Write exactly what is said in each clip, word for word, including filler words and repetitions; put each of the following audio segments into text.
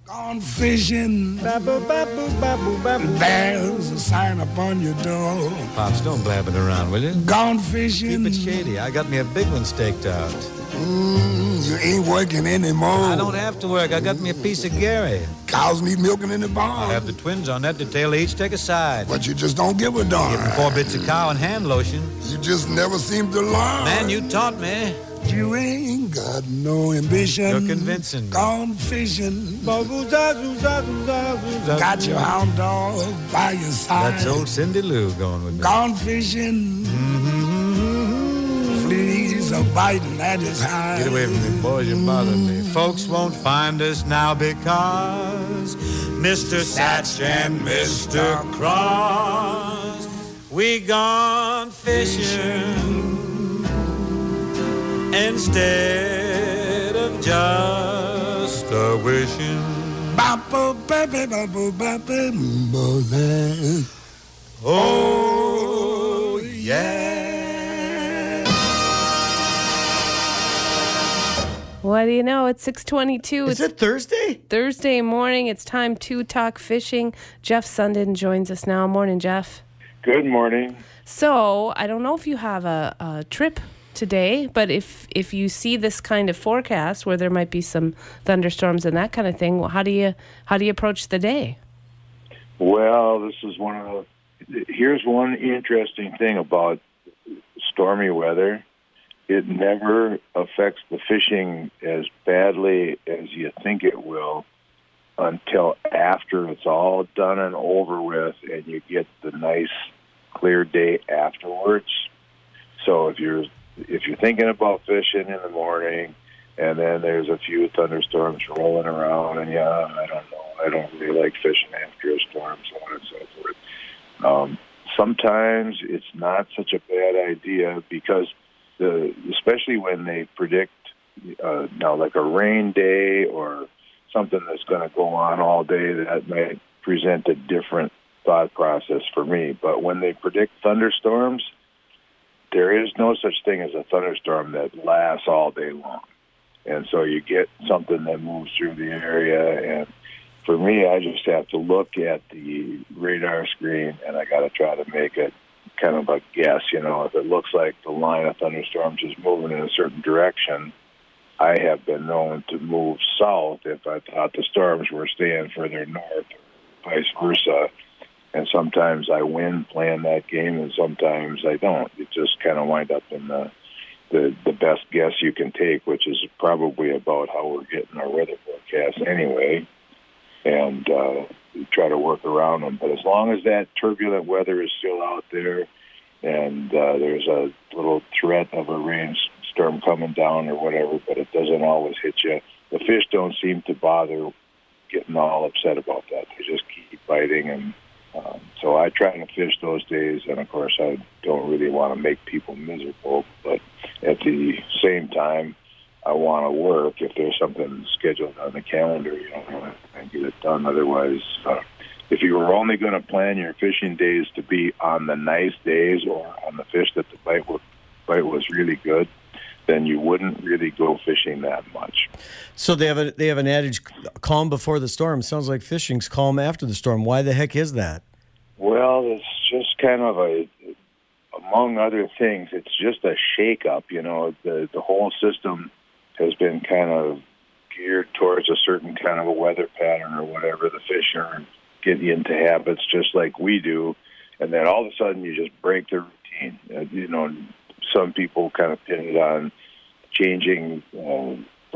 Gone fishing. Baboo, baboo, baboo, baboo. There's a sign upon your door. Pops, don't blab it around, will you? Gone fishing. Keep it shady. I got me a big one staked out. Mm, you ain't working anymore. I don't have to work. I got me a piece of Gary. Cows need milking in the barn. I have the twins on that detail. They each take a side. But you just don't give a darn. Give them four bits of cow and hand lotion. You just never seem to learn. Man, you taught me. You ain't got no ambition. You're convincing. Gone fishing. Got your hound dog by your side. That's old Cindy Lou going with me. Gone fishing. Mm-hmm. Fleas are biting at his hide. Get away from me, boys. You're bothering me. Folks won't find us now because Mister Satch and Mister Cross, we gone fishing instead of just a wishing. Oh, yeah. What do you know? It's six twenty-two. Is it Thursday? Thursday morning. It's time to talk fishing. Jeff Sundin joins us now. Morning, Jeff. Good morning. So, I don't know if you have a, a trip today, but if if you see this kind of forecast where there might be some thunderstorms and that kind of thing, how do you how do you approach the day? Well, this is one of the, here's one interesting thing about stormy weather. It never affects the fishing as badly as you think it will until after it's all done and over with and you get the nice clear day afterwards. So if you're if you're thinking about fishing in the morning and then there's a few thunderstorms rolling around and yeah, I don't know, I don't really like fishing after a storm, so on and so forth. Um, sometimes it's not such a bad idea because the especially when they predict uh, now like a rain day or something that's going to go on all day, that might present a different thought process for me. But when they predict thunderstorms, there is no such thing as a thunderstorm that lasts all day long. And so you get something that moves through the area. And for me, I just have to look at the radar screen and I got to try to make it kind of a guess. You know, if it looks like the line of thunderstorms is moving in a certain direction, I have been known to move south if I thought the storms were staying further north or vice versa. And sometimes I win playing that game, and sometimes I don't. You just kind of wind up in the, the the best guess you can take, which is probably about how we're getting our weather forecast anyway, and uh, try to work around them. But as long as that turbulent weather is still out there and uh, there's a little threat of a rainstorm coming down or whatever, but it doesn't always hit you, the fish don't seem to bother getting all upset about that. They just keep biting and Um, so I try to fish those days, and of course I don't really want to make people miserable, but at the same time, I want to work if there's something scheduled on the calendar, you know, and get it done. Otherwise, uh, if you were only going to plan your fishing days to be on the nice days or on the fish that the bite was, bite was really good, then you wouldn't really go fishing that much. So they have a they have an adage, calm before the storm. Sounds like fishing's calm after the storm. Why the heck is that? Well, it's just kind of a, among other things, it's just a shake-up. You know, the the whole system has been kind of geared towards a certain kind of a weather pattern or whatever. The fish are getting into habits just like we do, and then all of a sudden you just break the routine. Uh, you know, some people kind of pin it on changing uh,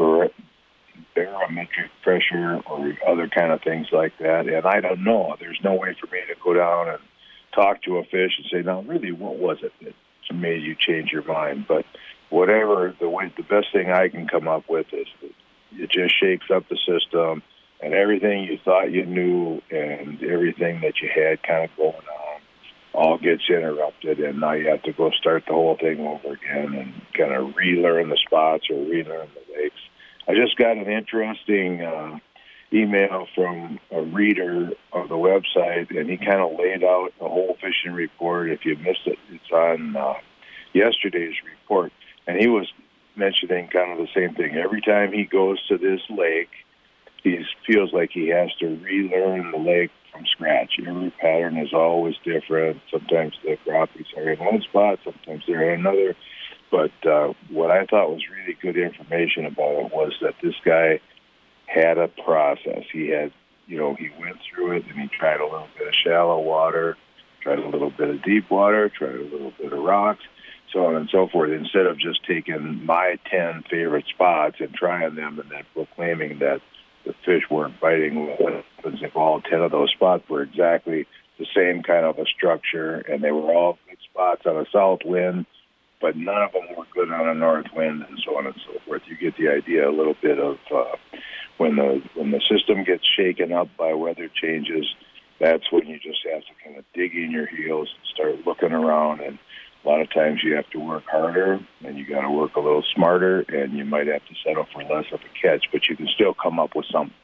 barometric pressure or other kind of things like that. And I don't know. There's no way for me to go down and talk to a fish and say, now, really, what was it that made you change your mind? But whatever, the way, the best thing I can come up with is that it just shakes up the system, and everything you thought you knew and everything that you had kind of going on all gets interrupted, and now you have to go start the whole thing over again and kind of relearn the spots or relearn the lakes. I just got an interesting uh, email from a reader of the website, and he kind of laid out the whole fishing report. If you missed it, it's on uh, yesterday's report. And he was mentioning kind of the same thing. Every time he goes to this lake, he feels like he has to relearn the lake from scratch. Every pattern is always different. Sometimes the crappies are in one spot, sometimes they're in another. But uh, what I thought was really good information about it was that this guy had a process. He had, you know, he went through it and he tried a little bit of shallow water, tried a little bit of deep water, tried a little bit of rocks, so on and so forth, instead of just taking my ten favorite spots and trying them and then proclaiming that the fish weren't biting. What happens if all ten of those spots were exactly the same kind of a structure and they were all good spots on a south wind, but none of them were good on a north wind, and so on and so forth. You get the idea a little bit of uh, when the when the system gets shaken up by weather changes, that's when you just have to kind of dig in your heels and start looking around. And a lot of times you have to work harder and you got to work a little smarter, and you might have to settle for less of a catch, but you can still come up with something.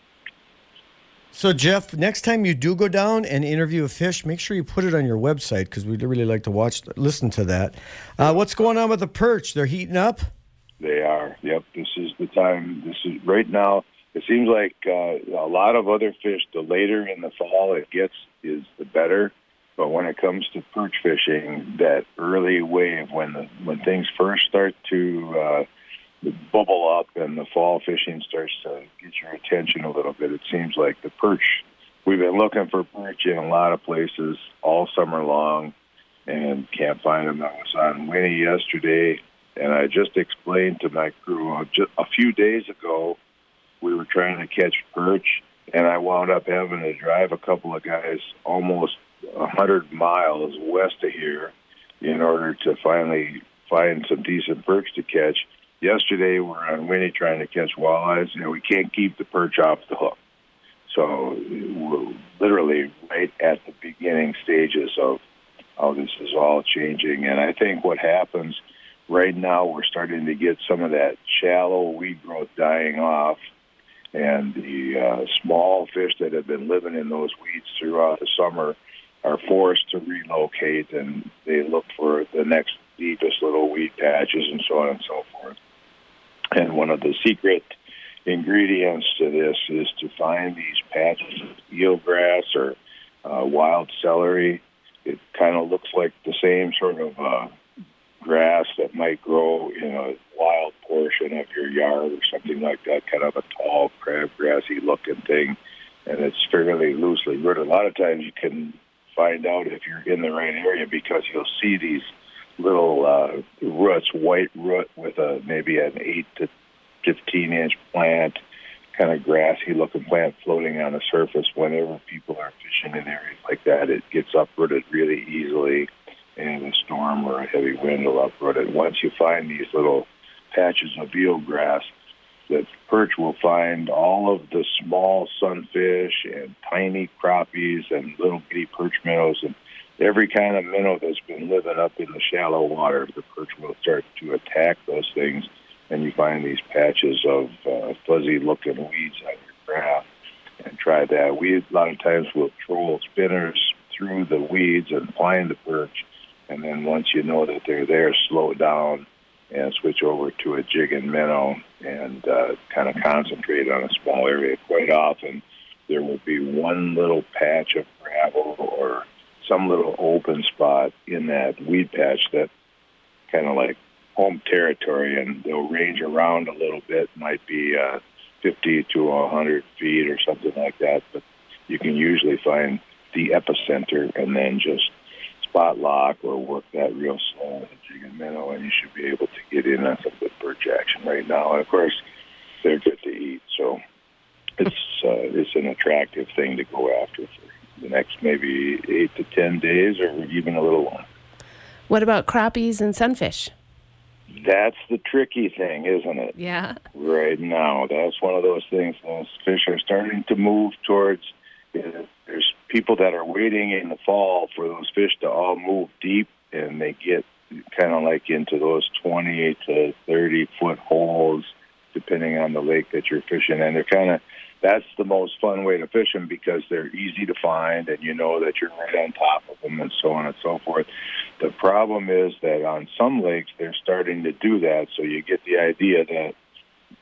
So, Jeff, next time you do go down and interview a fish, make sure you put it on your website because we'd really like to watch, listen to that. Uh, what's going on with the perch? They're heating up? They are. Yep. This is the time. This is right now. It seems like uh, a lot of other fish, the later in the fall it gets is the better. But when it comes to perch fishing, that early wave, when the when things first start to uh, bubble up and the fall fishing starts to get your attention a little bit, it seems like the perch, we've been looking for perch in a lot of places all summer long and can't find them. I was on Winnie yesterday, and I just explained to my crew uh, just a few days ago we were trying to catch perch, and I wound up having to drive a couple of guys almost one hundred miles west of here in order to finally find some decent perch to catch. Yesterday, we're on Winnie trying to catch walleyes, and we can't keep the perch off the hook. So we're literally right at the beginning stages of how this is all changing. And I think what happens right now, we're starting to get some of that shallow weed growth dying off, and the uh, small fish that have been living in those weeds throughout the summer are forced to relocate, and they look for the next deepest little weed patches and so on and so forth. And one of the secret ingredients to this is to find these patches of eelgrass or uh, wild celery. It kind of looks like the same sort of uh, grass that might grow in a wild portion of your yard or something like that, kind of a tall, crabgrassy looking thing, and it's fairly loosely rooted. A lot of times you can find out if you're in the right area because you'll see these little uh, roots, white root with a maybe an eight to fifteen inch plant, kind of grassy looking plant floating on the surface. Whenever people are fishing in areas like that, it gets uprooted really easily, and a storm or a heavy wind will uproot it. Once you find these little patches of eelgrass, the perch will find all of the small sunfish and tiny crappies and little bitty perch minnows and every kind of minnow that's been living up in the shallow water. The perch will start to attack those things, and you find these patches of uh, fuzzy-looking weeds on your craft. And try that. We, a lot of times, will troll spinners through the weeds and find the perch, and then once you know that they're there, slow down and switch over to a jig and minnow and uh, kind of concentrate on a small area. Quite often, there will be one little patch of gravel or some little open spot in that weed patch that kind of like home territory, and they'll range around a little bit, might be uh, fifty to one hundred feet or something like that, but you can usually find the epicenter and then just spot lock or work that real slow with a jig and minnow, and you should be able to get in on some good perch action right now. And of course, they're good to eat, so it's uh, it's an attractive thing to go after for the next maybe eight to ten days or even a little longer. What about crappies and sunfish? That's the tricky thing, isn't it? Yeah. Right now, that's one of those things. Those fish are starting to move towards. You know, there's people that are waiting in the fall for those fish to all move deep, and they get kind of like into those twenty to thirty foot holes, depending on the lake that you're fishing. And they're kind of, that's the most fun way to fish them because they're easy to find, and you know that you're right on top of them, and so on and so forth. The problem is that on some lakes they're starting to do that, so you get the idea that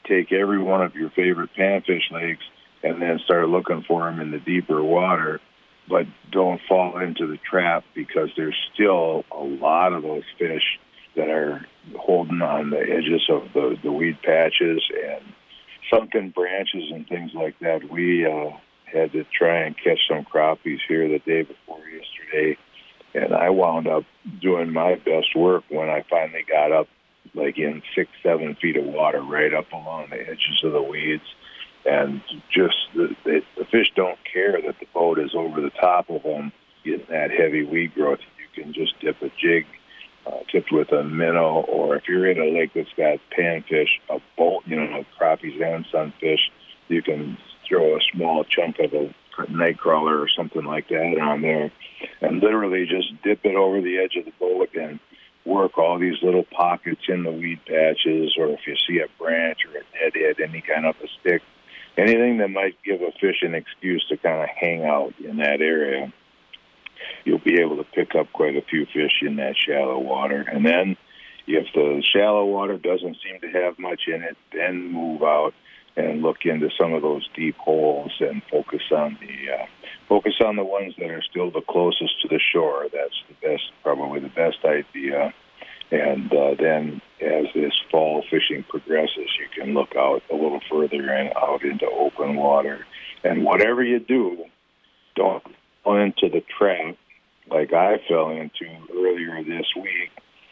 take every one of your favorite panfish lakes and then start looking for them in the deeper water, but don't fall into the trap because there's still a lot of those fish that are holding on the edges of the, the weed patches and sunken branches and things like that. We uh, had to try and catch some crappies here the day before yesterday, and I wound up doing my best work when I finally got up like in six, seven feet of water right up along the edges of the weeds. And just the, the, the fish don't care that the boat is over the top of them in that heavy weed growth. You can just dip a jig uh, tipped with a minnow, or if you're in a lake that's got panfish, a bolt, you know, crappies and sunfish, you can throw a small chunk of a night crawler or something like that on there and literally just dip it over the edge of the boat and work all these little pockets in the weed patches, or if you see a branch or a deadhead, any kind of a stick, anything that might give a fish an excuse to kind of hang out in that area, you'll be able to pick up quite a few fish in that shallow water. And then if the shallow water doesn't seem to have much in it, then move out and look into some of those deep holes and focus on the uh, focus on the ones that are still the closest to the shore. That's the best, probably the best idea. And uh, then as this fall fishing progresses, you can look out a little further and out into open water. And whatever you do, don't fall into the trap like I fell into earlier this week.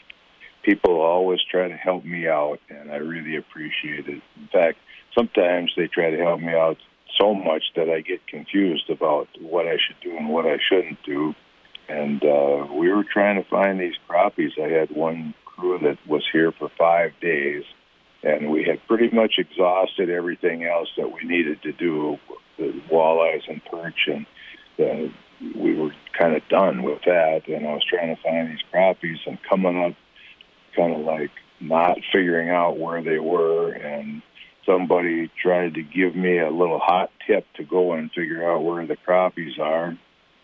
People always try to help me out, and I really appreciate it. In fact, sometimes they try to help me out so much that I get confused about what I should do and what I shouldn't do. And uh, we were trying to find these crappies. I had one crew that was here for five days, and we had pretty much exhausted everything else that we needed to do, the walleyes and perch, and uh, we were kind of done with that. And I was trying to find these crappies and coming up kind of like not figuring out where they were, and somebody tried to give me a little hot tip to go and figure out where the crappies are.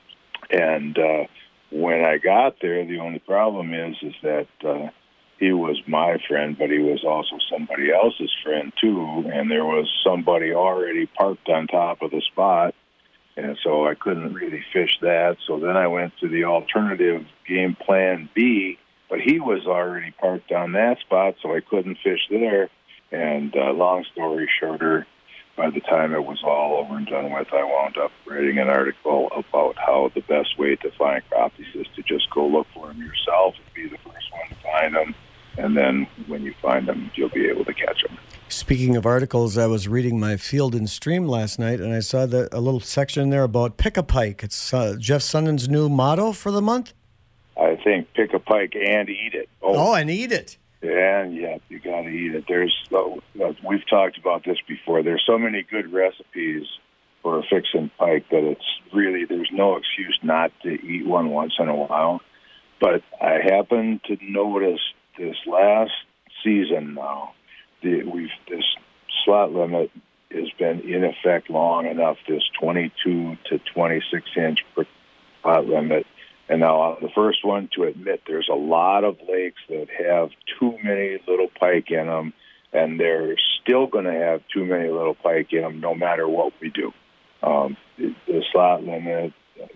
And uh, when I got there, the only problem is is that uh, he was my friend, but he was also somebody else's friend too, and there was somebody already parked on top of the spot, and so I couldn't really fish that. So then I went to the alternative game plan B, but he was already parked on that spot, so I couldn't fish there. And uh, long story shorter, by the time it was all over and done with, I wound up writing an article about how the best way to find crappies is to just go look for them yourself and be the first one to find them. And then when you find them, you'll be able to catch them. Speaking of articles, I was reading my Field and Stream last night, and I saw that a little section there about pick a pike. It's uh, Jeff Sundin's new motto for the month. I think pick a pike and eat it. Oh, oh and eat it. And yeah, you got to eat it. There's, uh, we've talked about this before. There's so many good recipes for fixing pike that it's really, there's no excuse not to eat one once in a while. But I happen to notice this last season now, the, we've this slot limit has been in effect long enough. This twenty-two to twenty-six inch per slot limit. And now I'm the first one to admit there's a lot of lakes that have too many little pike in them, and they're still going to have too many little pike in them no matter what we do. Um, the, the slot limit,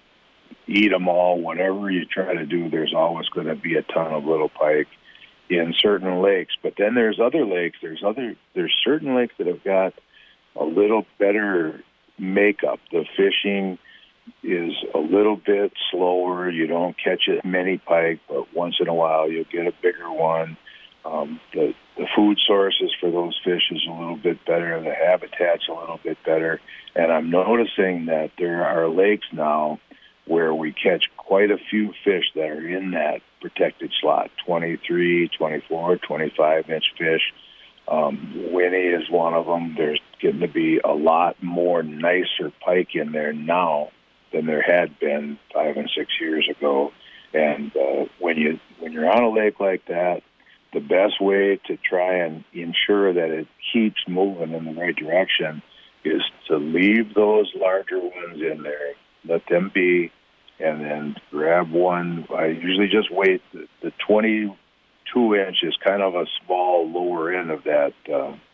eat them all, whatever you try to do, there's always going to be a ton of little pike in certain lakes. But then there's other lakes, there's other, there's certain lakes that have got a little better makeup. The fishing is a little bit slower. You don't catch as many pike, but once in a while you'll get a bigger one. Um, the, the food sources for those fish is a little bit better. The habitat's a little bit better. And I'm noticing that there are lakes now where we catch quite a few fish that are in that protected slot, twenty-three, twenty-four, twenty-five inch fish. Um, Winnie is one of them. There's getting to be a lot more nicer pike in there now than there had been five and six years ago. And uh, when you when you're on a lake like that, the best way to try and ensure that it keeps moving in the right direction is to leave those larger ones in there, let them be, and then grab one. I usually just wait. The, the twenty-two inch is kind of a small lower end of that uh,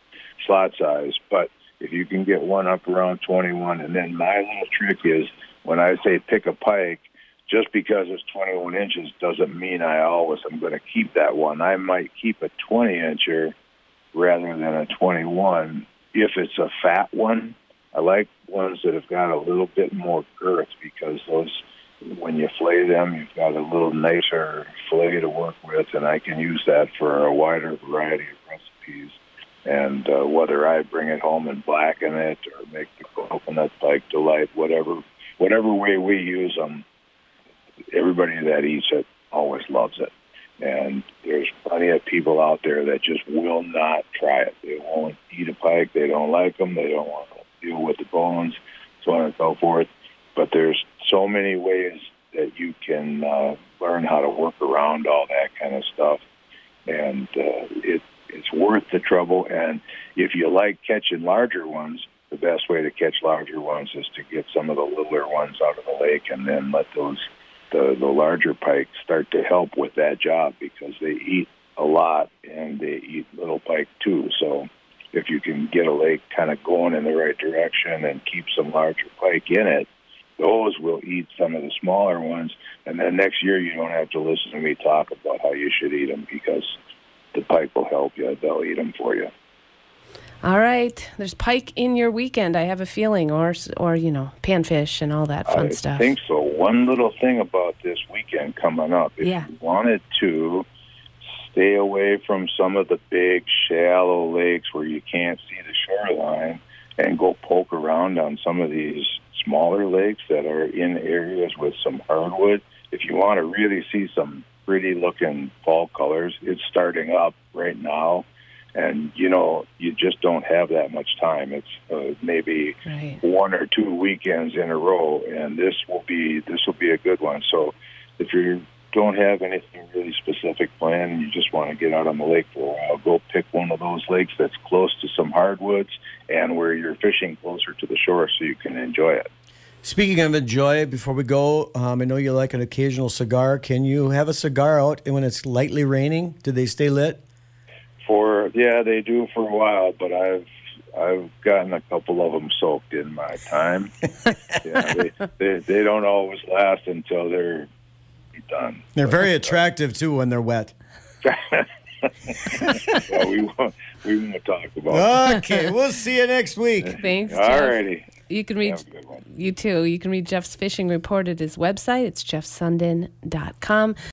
slot size. But if you can get one up around twenty-one, and then my little trick is when I say pick a pike, just because it's twenty-one inches doesn't mean I always am going to keep that one. I might keep a twenty incher rather than a twenty-one if it's a fat one. I like ones that have got a little bit more girth because those, when you flay them, you've got a little nicer fillet to work with, and I can use that for a wider variety of recipes. And uh, whether I bring it home and blacken it or make the coconut pike delight, whatever whatever way we use them, everybody that eats it always loves it. And there's plenty of people out there that just will not try it. They won't eat a pike. They don't like them. They don't want to deal with the bones, so on and so forth. But there's so many ways that you can uh, learn how to work around all that kind of stuff. And uh, it, it's worth the trouble. And if you like catching larger ones, the best way to catch larger ones is to get some of the littler ones out of the lake and then let those the, the larger pike start to help with that job, because they eat a lot and they eat little pike too. So if you can get a lake kind of going in the right direction and keep some larger pike in it, those will eat some of the smaller ones. And then next year you don't have to listen to me talk about how you should eat them, because the pike will help you. They'll eat them for you. All right. There's pike in your weekend, I have a feeling, or, or you know, panfish and all that fun I stuff. I think so. One little thing about this weekend coming up, if yeah. you wanted to stay away from some of the big, shallow lakes where you can't see the shoreline and go poke around on some of these smaller lakes that are in areas with some hardwood, if you want to really see some pretty-looking fall colors, it's starting up right now. And, you know, you just don't have that much time. It's uh, maybe right. one or two weekends in a row, and this will be this will be a good one. So if you don't have anything really specific planned and you just want to get out on the lake for a while, go pick one of those lakes that's close to some hardwoods and where you're fishing closer to the shore so you can enjoy it. Speaking of enjoy, before we go, um, I know you like an occasional cigar. Can you have a cigar out when it's lightly raining? Do they stay lit? For yeah, they do for a while, but I've I've gotten a couple of them soaked in my time. yeah, they, they they don't always last until they're done. They're very attractive too when they're wet. well, we won't we won't talk about. Okay, we'll see you next week. Thanks, Jeff. All righty. You can read you too. You can read Jeff's fishing report at his website. It's jeff sundin dot com.